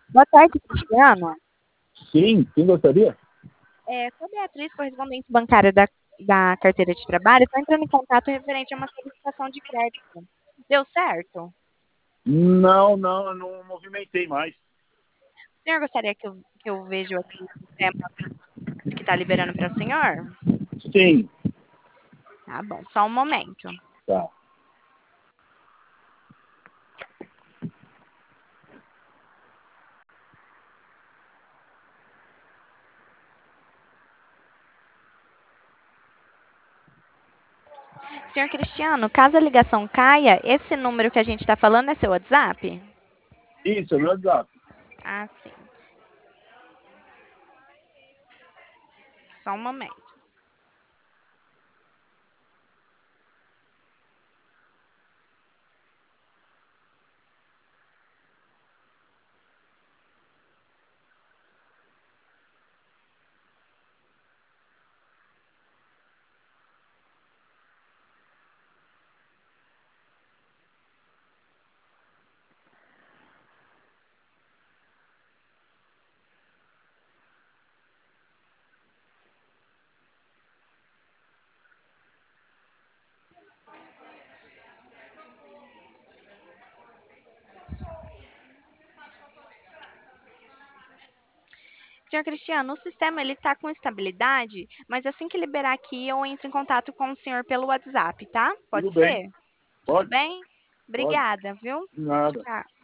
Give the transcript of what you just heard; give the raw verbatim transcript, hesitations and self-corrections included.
Boa tarde, Cristiano. Sim, quem gostaria? É, sou Beatriz, correspondente bancária da, da carteira de trabalho. Estou entrando em contato referente a uma solicitação de crédito. Deu certo? Não, não, eu não movimentei mais. O senhor gostaria que eu, que eu veja aqui no sistema que está liberando para o senhor? Sim, Tá bom, só um momento. tá. Senhor Cristiano, caso a ligação caia, esse número que a gente está falando é seu WhatsApp? Isso, é meu WhatsApp. Ah, sim. Só um momento. Senhor Cristiano, o sistema ele está com estabilidade, mas assim que liberar aqui, eu entro em contato com o senhor pelo WhatsApp, tá? Tudo Pode bem, ser? Tudo pode, bem? pode. Obrigada, viu? Nada. Tchau.